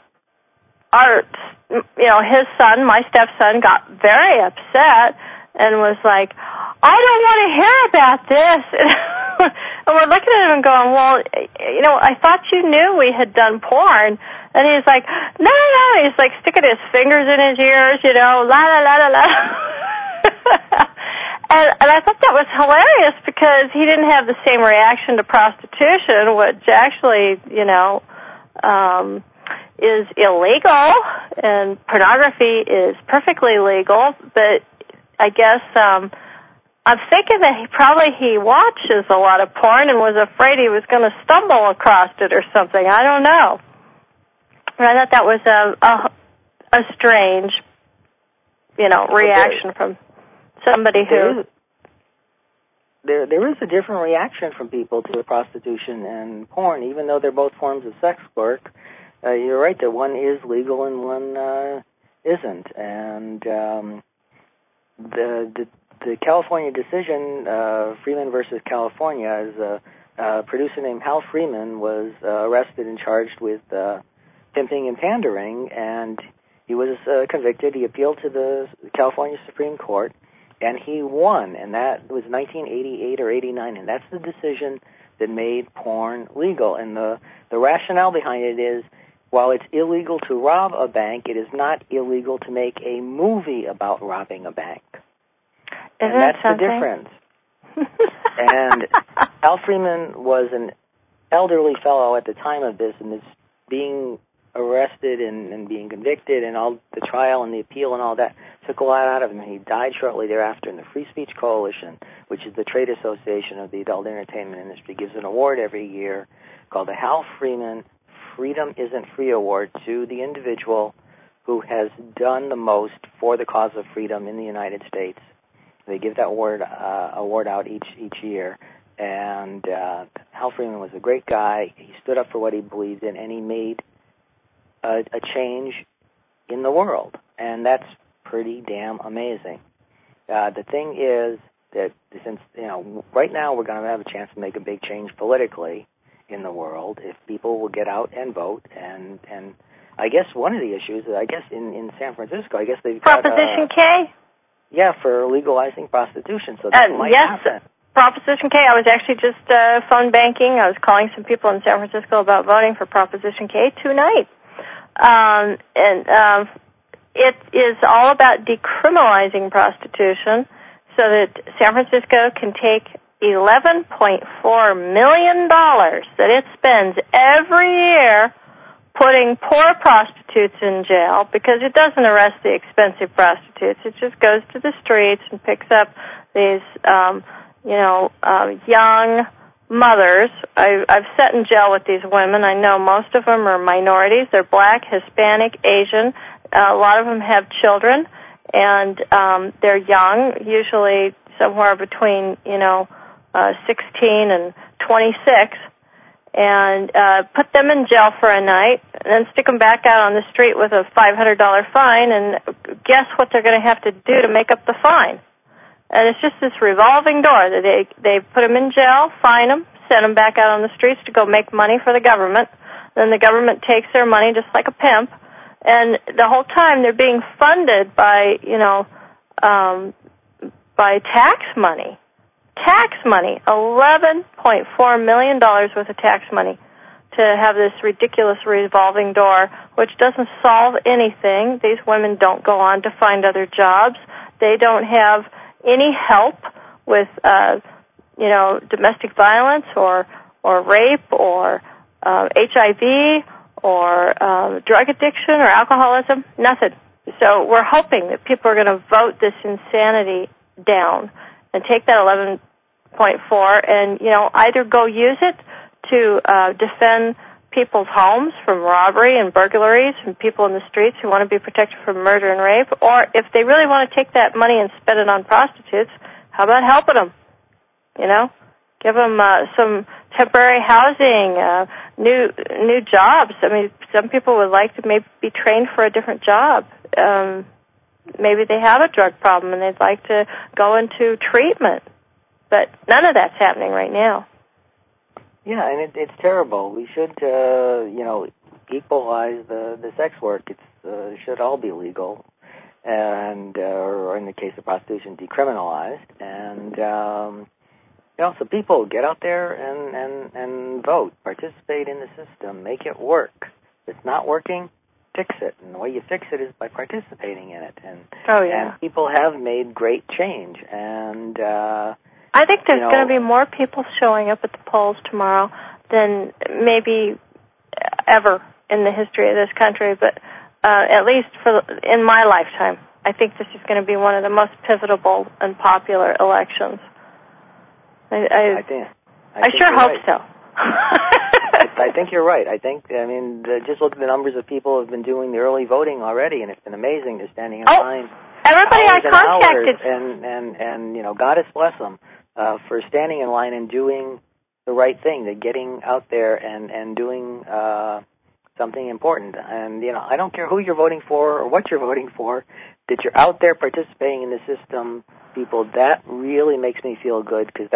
his son, my stepson, got very upset and was like, I don't want to hear about this. And we're looking at him and going, well, I thought you knew we had done porn. And he's like, no. He's like sticking his fingers in his ears, la, la, la, la, la. And I thought that was hilarious because he didn't have the same reaction to prostitution, which actually, is illegal, and pornography is perfectly legal, but I guess I'm thinking that he watches a lot of porn and was afraid he was going to stumble across it or something. I don't know. But I thought that was a strange, reaction from somebody who... There is a different reaction from people to prostitution and porn, even though they're both forms of sex work. You're right that one is legal and one isn't. And the California decision, Freeman versus California, is a producer named Hal Freeman was arrested and charged with pimping and pandering, and he was convicted. He appealed to the California Supreme Court, and he won, and that was 1988 or 89, and that's the decision that made porn legal. And the rationale behind it is, while it's illegal to rob a bank, it is not illegal to make a movie about robbing a bank. And that's something? The difference. And Hal Freeman was an elderly fellow at the time of this, and is being arrested and being convicted, and all the trial and the appeal and all that took a lot out of him. He died shortly thereafter, and the Free Speech Coalition, which is the trade association of the adult entertainment industry, gives an award every year called the Hal Freeman Freedom Isn't Free Award to the individual who has done the most for the cause of freedom in the United States. They give that award out each year. And Hal Freeman was a great guy. He stood up for what he believed in, and he made a change in the world. And that's pretty damn amazing. The thing is that since, right now we're going to have a chance to make a big change politically in the world if people will get out and vote. And I guess one of the issues, in San Francisco, I guess they've got... Proposition K? Yeah, for legalizing prostitution. So that might happen. Proposition K. I was actually just phone banking. I was calling some people in San Francisco about voting for Proposition K tonight. It is all about decriminalizing prostitution so that San Francisco can take $11.4 million that it spends every year putting poor prostitutes in jail, because it doesn't arrest the expensive prostitutes. It just goes to the streets and picks up these, young mothers. I've sat in jail with these women. I know most of them are minorities. They're black, Hispanic, Asian. A lot of them have children, and they're young, usually somewhere between, 16 and 26, and put them in jail for a night, and then stick them back out on the street with a $500 fine, and guess what they're going to have to do to make up the fine? And it's just this revolving door that they put them in jail, fine them, send them back out on the streets to go make money for the government. Then the government takes their money just like a pimp, and the whole time they're being funded by, by tax money. Tax money, $11.4 million worth of tax money to have this ridiculous revolving door, which doesn't solve anything. These women don't go on to find other jobs. They don't have any help with, domestic violence or rape or HIV or drug addiction or alcoholism, nothing. So we're hoping that people are going to vote this insanity down and take that 11.4 and, either go use it to defend people's homes from robbery and burglaries and people in the streets who want to be protected from murder and rape, or if they really want to take that money and spend it on prostitutes, how about helping them? Give them some temporary housing, new jobs. I mean, some people would like to maybe be trained for a different job. Maybe they have a drug problem and they'd like to go into treatment. But none of that's happening right now. Yeah, and it's terrible. We should, equalize the sex work. It should all be legal, and or in the case of prostitution, decriminalized. And so people get out there and vote, participate in the system, make it work. If it's not working, fix it. And the way you fix it is by participating in it. And and people have made great change. And I think there's going to be more people showing up at the polls tomorrow than maybe ever in the history of this country, but at least in my lifetime. I think this is going to be one of the most pivotal and popular elections. I sure hope so. I think you're right. Just look at the numbers of people who have been doing the early voting already, and it's been amazing. They're standing in line. Everybody I contacted. And Goddess bless them for standing in line and doing the right thing, to getting out there and doing something important. And, I don't care who you're voting for or what you're voting for, that you're out there participating in the system, people, that really makes me feel good, because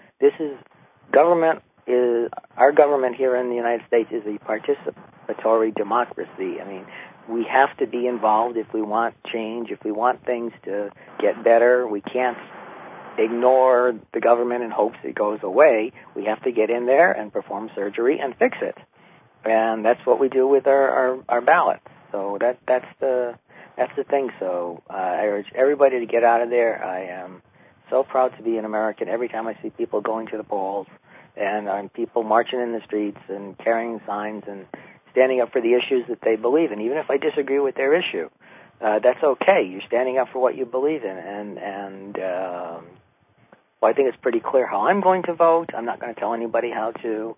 our government here in the United States is a participatory democracy. I mean, we have to be involved if we want change, if we want things to get better. We can't ignore the government in hopes it goes away. We have to get in there and perform surgery and fix it. And that's what we do with our ballots. So that's the thing. So I urge everybody to get out of there. I am so proud to be an American every time I see people going to the polls and people marching in the streets and carrying signs and standing up for the issues that they believe in. Even if I disagree with their issue, that's okay. You're standing up for what you believe in. And I think it's pretty clear how I'm going to vote. I'm not going to tell anybody how to.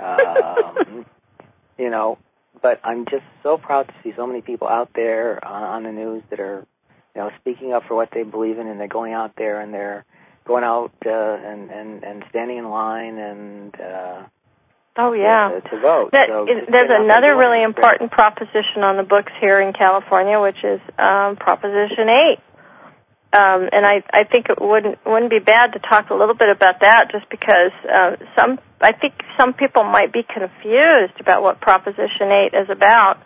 But I'm just so proud to see so many people out there on the news that are, speaking up for what they believe in, and they're going out there and they're going out and standing in line and to vote. There's another really important proposition on the books here in California, which is Proposition 8. And I think it wouldn't be bad to talk a little bit about that, just because I think some people might be confused about what Proposition 8 is about.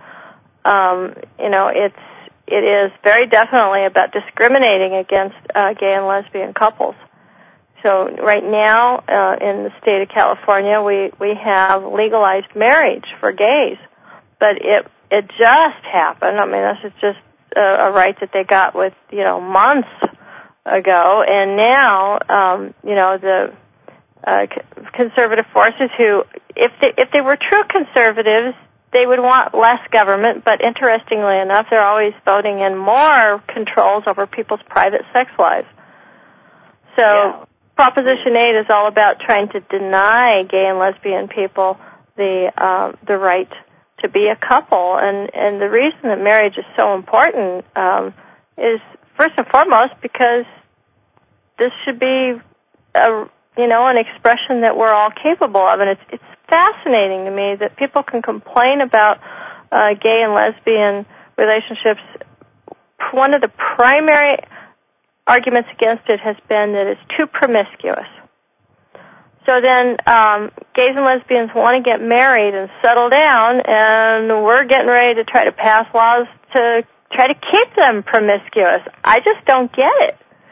It is very definitely about discriminating against gay and lesbian couples. So right now in the state of California, we have legalized marriage for gays, but it just happened. I mean, this is just a right that they got with months ago, and now the conservative forces, who if they were true conservatives, they would want less government, but interestingly enough, they're always voting in more controls over people's private sex lives. So Proposition 8 is all about trying to deny gay and lesbian people the right to be a couple, and the reason that marriage is so important is first and foremost because this should be an expression that we're all capable of, and it's fascinating to me that people can complain about gay and lesbian relationships. One of the primary arguments against it has been that it's too promiscuous. So then gays and lesbians want to get married and settle down, and we're getting ready to try to pass laws to try to keep them promiscuous. I just don't get it.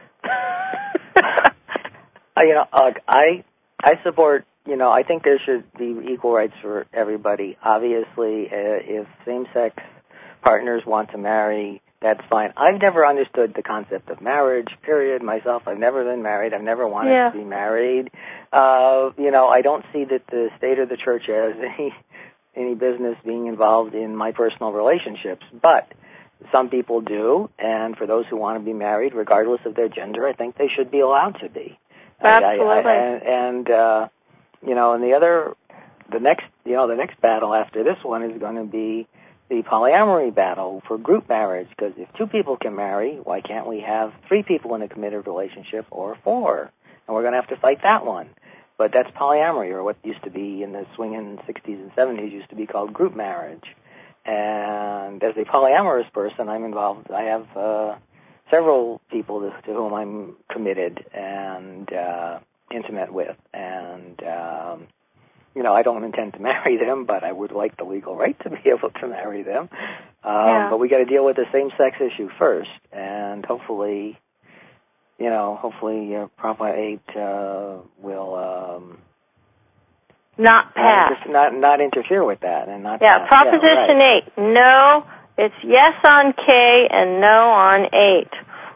I support, I think there should be equal rights for everybody. Obviously, if same-sex partners want to marry, that's fine. I've never understood the concept of marriage, period. Myself, I've never been married. I've never wanted to be married. I don't see that the state or the church has any business being involved in my personal relationships. But some people do, and for those who want to be married, regardless of their gender, I think they should be allowed to be. Absolutely. And the next battle after this one is going to be the polyamory battle for group marriage, because if 2 people can marry, why can't we have 3 people in a committed relationship, or 4? And we're going to have to fight that one. But that's polyamory, or what used to be in the swinging 60s and 70s used to be called group marriage. And as a polyamorous person, I'm involved. I have several people to whom I'm committed and intimate with. And, I don't intend to marry them, but I would like the legal right to be able to marry them. But we got to deal with the same-sex issue first. And hopefully Prop 8 will not pass. Not interfere with that and not. Yeah, pass. Proposition 8. No, it's yes on K and no on 8.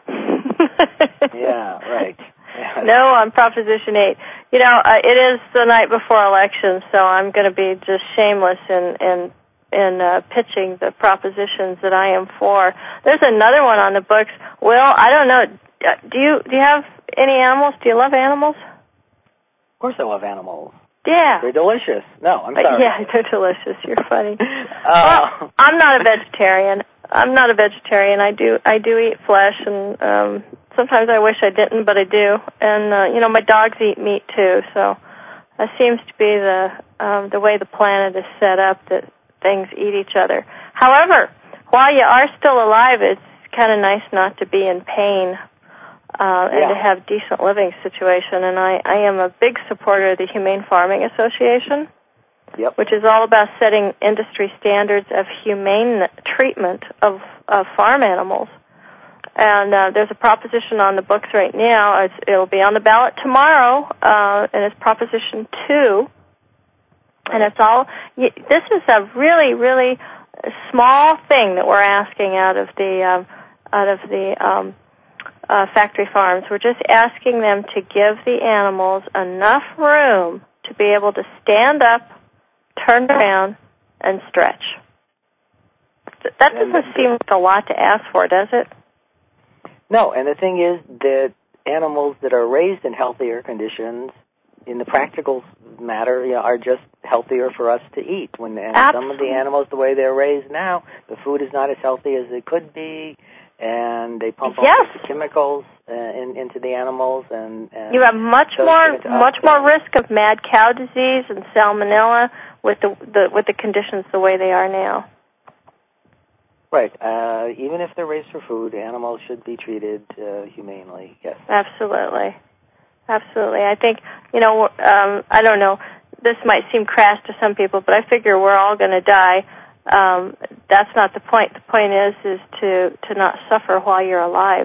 Yeah, right. Yeah. No on Proposition 8. It is the night before election, so I'm going to be just shameless in pitching the propositions that I am for. There's another one on the books. Will, I don't know. Do you have any animals? Do you love animals? Of course I love animals. Yeah. They're delicious. No, I'm sorry. Yeah, they're delicious. You're funny. Well, I'm not a vegetarian. I do eat flesh, and sometimes I wish I didn't, but I do. And my dogs eat meat too. So that seems to be the way the planet is set up, that things eat each other. However, while you are still alive, it's kind of nice not to be in pain. And to have decent living situation. And I am a big supporter of the Humane Farming Association, which is all about setting industry standards of humane treatment of farm animals. And there's a proposition on the books right now. It'll be on the ballot tomorrow, and it's Proposition 2. And it's all. This is a really, really small thing that we're asking out of the factory farms. We're just asking them to give the animals enough room to be able to stand up, turn around, and stretch. That doesn't seem like a lot to ask for, does it? No, and the thing is that animals that are raised in healthier conditions, in the practical matter, are just healthier for us to eat. Some of the animals, the way they're raised now, the food is not as healthy as it could be. And they pump all the chemicals into the animals, and you have much more risk of mad cow disease and salmonella with the conditions the way they are now. Right. Even if they're raised for food, animals should be treated humanely. Yes. Absolutely. I think I don't know. This might seem crass to some people, but I figure we're all going to die. That's not the point. The point is to not suffer while you're alive.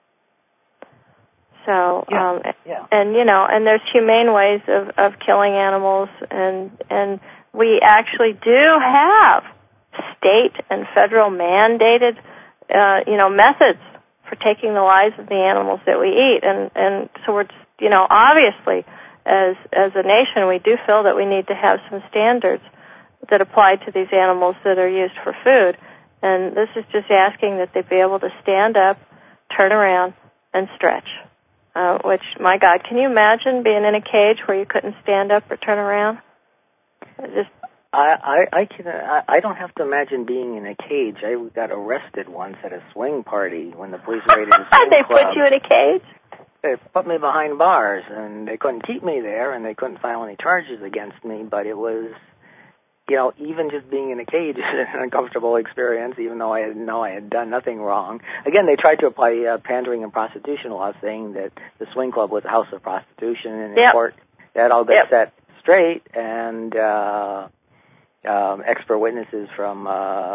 So, and there's humane ways of killing animals, and we actually do have state and federal mandated, methods for taking the lives of the animals that we eat, and so we're, obviously, as a nation, we do feel that we need to have some standards that apply to these animals that are used for food. And this is just asking that they be able to stand up, turn around, and stretch. Which, my God, can you imagine being in a cage where you couldn't stand up or turn around? I don't have to imagine being in a cage. I got arrested once at a swing party when the police raided a swing They club. put you in a cage? They put me behind bars, and they couldn't keep me there, and they couldn't file any charges against me, but it was, even just being in a cage is an uncomfortable experience, even though I had done nothing wrong. Again, they tried to apply pandering and prostitution laws, saying that the swing club was a house of prostitution, and in court that all got set straight, and expert witnesses from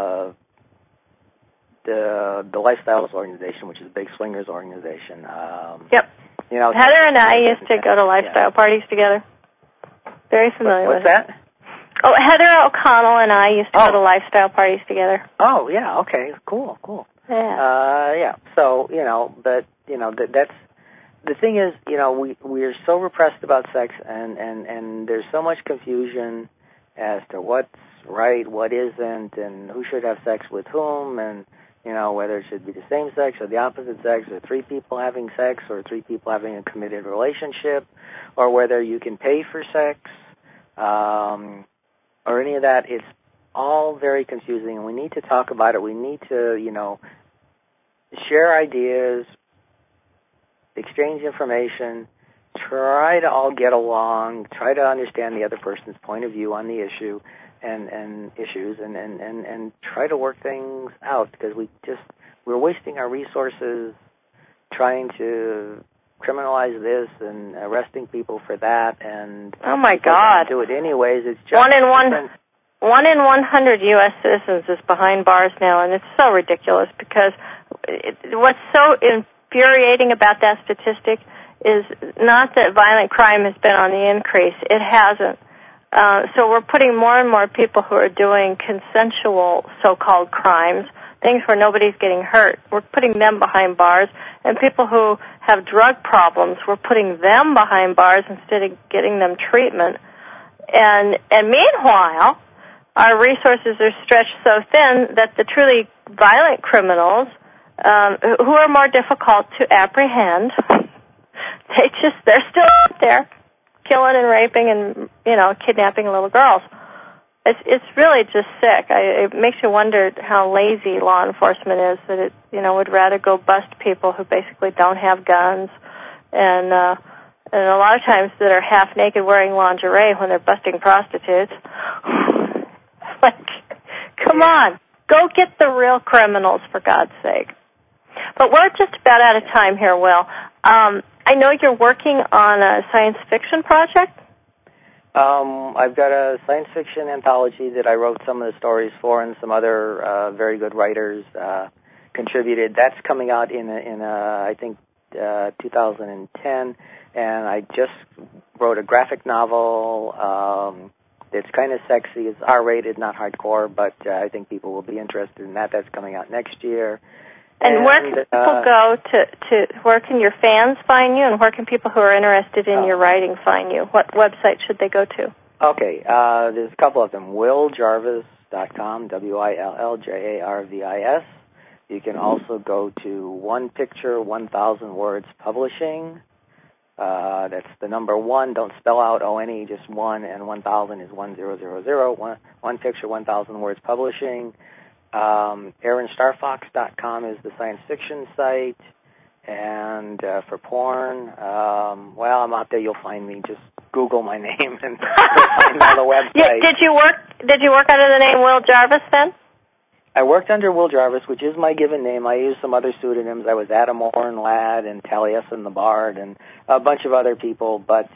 the Lifestyles organization, which is a big swingers organization. Heather and I used to go to lifestyle parties together. Very familiar with it. What's that? Oh, Heather O'Connell and I used to go to lifestyle parties together. Oh, yeah, okay, cool. Yeah. So, but, that's, the thing is, we're so repressed about sex, and there's so much confusion as to what's right, what isn't, and who should have sex with whom, and, whether it should be the same sex or the opposite sex, or 3 people having sex, or 3 people having a committed relationship, or whether you can pay for sex, or any of that. It's all very confusing, and we need to talk about it. We need to, share ideas, exchange information, try to all get along, try to understand the other person's point of view on the issue and issues, and try to work things out, because we're wasting our resources trying to criminalize this and arresting people for that, and oh my God, do it anyways. It's just 1 in 100 U.S. citizens is behind bars now, and it's so ridiculous, because what's so infuriating about that statistic is not that violent crime has been on the increase. It hasn't. So we're putting more and more people who are doing consensual so-called crimes, things where nobody's getting hurt. We're putting them behind bars. And people who have drug problems, we're putting them behind bars instead of getting them treatment. And meanwhile, our resources are stretched so thin that the truly violent criminals, who are more difficult to apprehend, they're still out there killing and raping and, kidnapping little girls. It's really just sick. It makes you wonder how lazy law enforcement is, that it, would rather go bust people who basically don't have guns, and a lot of times that are half naked wearing lingerie when they're busting prostitutes. Like, come on, go get the real criminals, for God's sake. But we're just about out of time here, Will. I know you're working on a science fiction project. I've got a science fiction anthology that I wrote some of the stories for, and some other very good writers contributed. That's coming out in I think 2010, and I just wrote a graphic novel. It's kind of sexy. It's R-rated, not hardcore, but I think people will be interested in that. That's coming out next year. And where can people go to where can your fans find you, and where can people who are interested in your writing find you? What website should they go to? Okay, there's a couple of them. WillJarvis.com, WILLJARVIS. You can also go to One Picture, 1,000 Words Publishing. That's the number 1. Don't spell out O-N-E, just 1, and 1,000 is 1000. One Picture, 1,000 Words Publishing. AaronStarFox.com is the science fiction site, and for porn, I'm out there. You'll find me. Just Google my name and you'll find me on the website. Did you work under the name Will Jarvis then? I worked under Will Jarvis, which is my given name. I used some other pseudonyms. I was Adam Oren-Ladd and Taliesin the Bard and a bunch of other people, but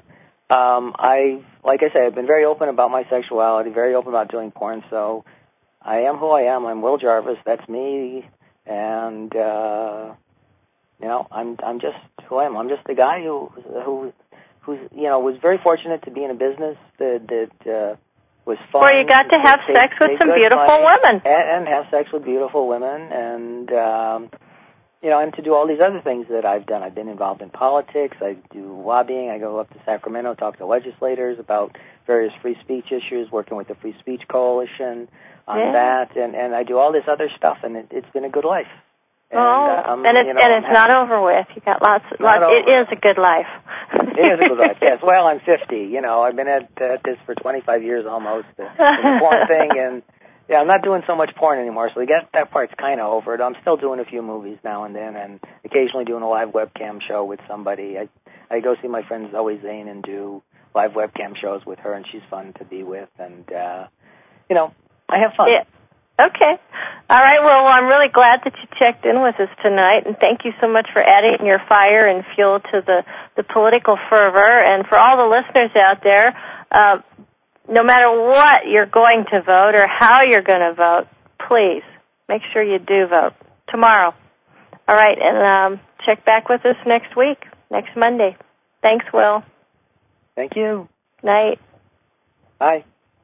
like I say, I've been very open about my sexuality, very open about doing porn, so I am who I am. I'm Will Jarvis. That's me, and I'm just who I am. I'm just the guy who's was very fortunate to be in a business that was fun. Where you got to have sex with some beautiful women, and have sex with beautiful women, and and to do all these other things that I've done. I've been involved in politics. I do lobbying. I go up to Sacramento, talk to legislators about various free speech issues, working with the Free Speech Coalition on that, and I do all this other stuff, and it's been a good life. And, it's not over with. You got lots. It is a good life. It is a good life. Yes. Well, I'm 50. I've been at this for 25 years almost. The porn thing, and I'm not doing so much porn anymore. So that part's kind of over. I'm still doing a few movies now and then, and occasionally doing a live webcam show with somebody. I go see my friend Zoe Zane and do live webcam shows with her, and she's fun to be with, and I have fun. Yeah. Okay. All right. Well, I'm really glad that you checked in with us tonight, and thank you so much for adding your fire and fuel to the political fervor. And for all the listeners out there, no matter what you're going to vote or how you're going to vote, please make sure you do vote tomorrow. All right. And check back with us next week, next Monday. Thanks, Will. Thank you. Night. Bye.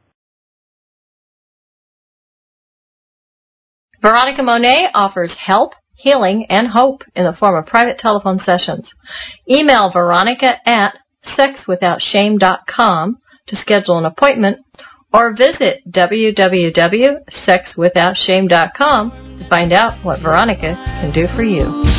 Veronica Monet offers help, healing, and hope in the form of private telephone sessions. Email Veronica at sexwithoutshame.com to schedule an appointment, or visit www.sexwithoutshame.com to find out what Veronica can do for you.